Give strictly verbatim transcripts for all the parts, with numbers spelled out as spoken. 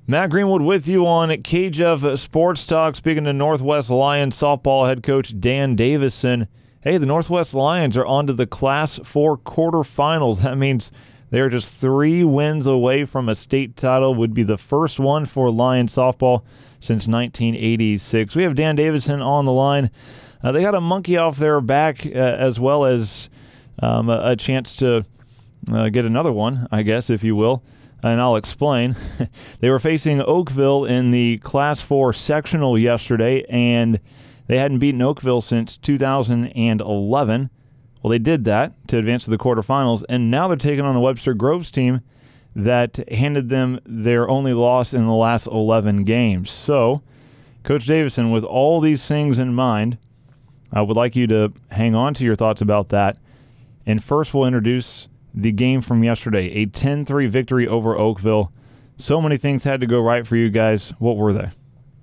Matt Greenwood with you on K J E F Sports Talk, speaking to Northwest Lions softball head coach Dan Davison. Hey, the Northwest Lions are on to the Class four quarterfinals. That means they're just three wins away from a state title. Would be the first one for Lions softball since nineteen eighty-six. We have Dan Davison on the line. Uh, they got a monkey off their back uh, as well as um, a, a chance to uh, get another one, I guess, if you will. And I'll explain. They were facing Oakville in the Class four sectional yesterday, and they hadn't beaten Oakville since two thousand eleven. Well, they did that to advance to the quarterfinals, and now they're taking on the Webster Groves team that handed them their only loss in the last eleven games. So, Coach Davison, with all these things in mind, I would like you to hang on to your thoughts about that. And first, we'll introduce the game from yesterday, a ten three victory over Oakville. So many things had to go right for you guys. What were they?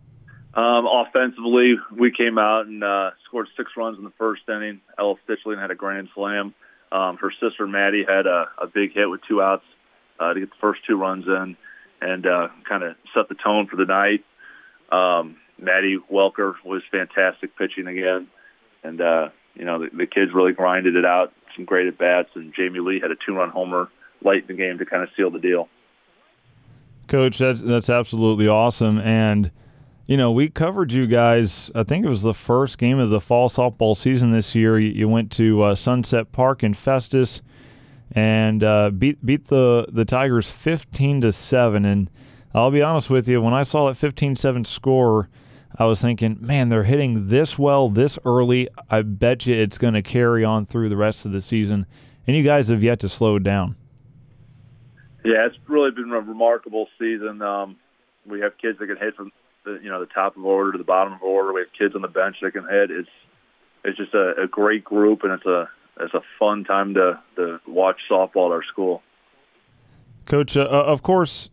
Um, offensively, we came out and uh, scored six runs in the first inning. Ella Stitchling had a grand slam. Um, her sister, Maddie, had a, a big hit with two outs uh, to get the first two runs in and uh, kind of set the tone for the night. Um, Maddie Welker was fantastic pitching again. And, uh, you know, the, the kids really grinded it out. Some great at-bats, and Jamie Lee had a two-run homer late in the game to kind of seal the deal. Coach, that's, that's absolutely awesome. And, you know, we covered you guys, I think it was the first game of the fall softball season this year. You, you went to uh, Sunset Park in Festus and uh, beat beat the, the Tigers fifteen to seven. And I'll be honest with you, when I saw that fifteen seven score, I was thinking, man, they're hitting this well this early. I bet you it's going to carry on through the rest of the season. And you guys have yet to slow it down. Yeah, it's really been a remarkable season. Um, we have kids that can hit from the, you know, the top of order to the bottom of order. We have kids on the bench that can hit. It's it's just a, a great group, and it's a it's a fun time to, to watch softball at our school. Coach, uh, of course,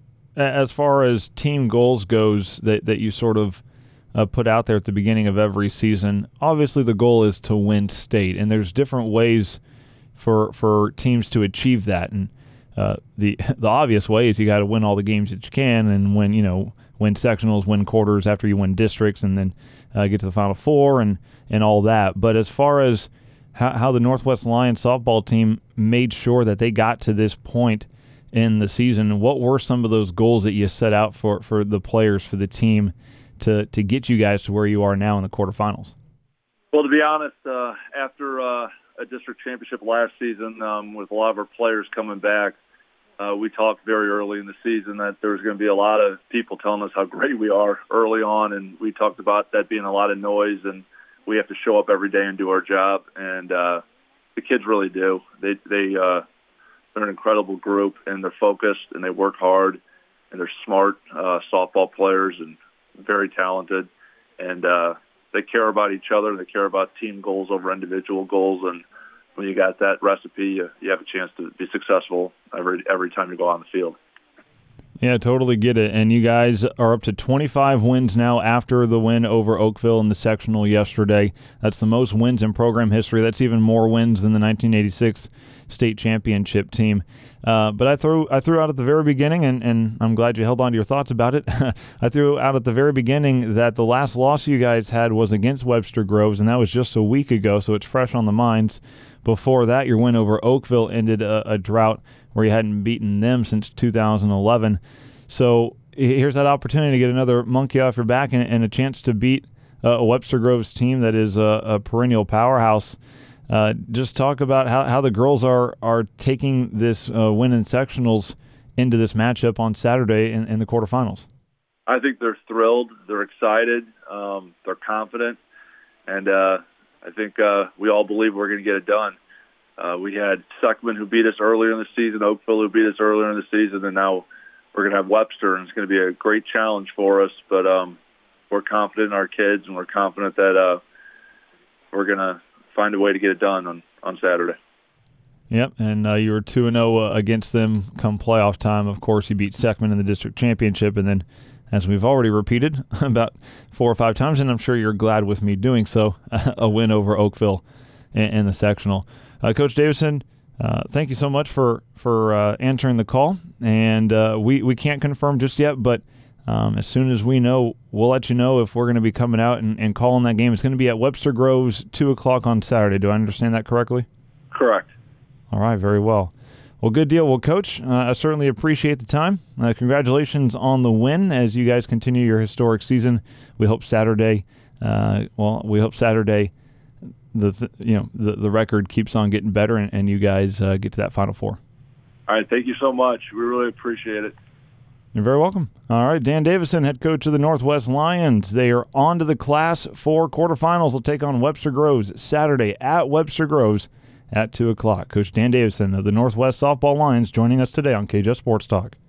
as far as team goals goes that, that you sort of Uh, put out there at the beginning of every season, obviously the goal is to win state, and there's different ways for for teams to achieve that. And uh, the the obvious way is you got to win all the games that you can, and win you know win sectionals, win quarters after you win districts, and then uh, get to the Final Four and and all that. But as far as how, how the Northwest Lions softball team made sure that they got to this point in the season, what were some of those goals that you set out for for the players, for the team, to to get you guys to where you are now in the quarterfinals? Well, to be honest, uh, after uh, a district championship last season, um, with a lot of our players coming back, uh, we talked very early in the season that there was going to be a lot of people telling us how great we are early on, and we talked about that being a lot of noise, and we have to show up every day and do our job, and uh, the kids really do. They, they, uh, they're an incredible group, and they're focused, and they work hard, and they're smart uh, softball players, and very talented, and uh, they care about each other. They care about team goals over individual goals, and when you got that recipe, you, you have a chance to be successful every every time you go on the field. Yeah, totally get it. And you guys are up to twenty-five wins now after the win over Oakville in the sectional yesterday. That's the most wins in program history. That's even more wins than the nineteen eighty-six state championship team. Uh, but I threw I threw out at the very beginning, and, and I'm glad you held on to your thoughts about it. I threw out at the very beginning that the last loss you guys had was against Webster Groves, and that was just a week ago, so it's fresh on the minds. Before that, your win over Oakville ended a, a drought where you hadn't beaten them since two thousand eleven. So here's that opportunity to get another monkey off your back and, and a chance to beat uh, a Webster Groves team that is a, a perennial powerhouse. Uh, just talk about how, how the girls are are taking this uh, win in sectionals into this matchup on Saturday in, in the quarterfinals. I think they're thrilled. They're excited. Um, they're confident. And uh, I think uh, we all believe we're going to get it done. Uh, we had Seckman, who beat us earlier in the season, Oakville, who beat us earlier in the season, and now we're going to have Webster, and it's going to be a great challenge for us. But um, we're confident in our kids, and we're confident that uh, we're going to find a way to get it done on, on Saturday. Yep, and uh, you were two and oh uh, against them come playoff time. Of course, you beat Seckman in the district championship, and then, as we've already repeated about four or five times, and I'm sure you're glad with me doing so, a win over Oakville in, in the sectional. Uh, Coach Davison, Uh, thank you so much for for uh, answering the call, and uh, we we can't confirm just yet, but um, as soon as we know, we'll let you know if we're going to be coming out and, and calling that game. It's going to be at Webster Groves, two o'clock on Saturday. Do I understand that correctly? Correct. All right, very well. Well, good deal. Well, Coach, uh, I certainly appreciate the time. Uh, congratulations on the win as you guys continue your historic season. We hope Saturday, uh, well, we hope Saturday, the th- you know the the record keeps on getting better, and, and you guys uh, get to that Final Four. All right, thank you so much. We really appreciate it. You're very welcome. All right, Dan Davison, head coach of the Northwest Lions. They are on to the Class four quarterfinals. They'll take on Webster Groves Saturday at Webster Groves at two o'clock. Coach Dan Davison of the Northwest Softball Lions joining us today on K J S Sports Talk.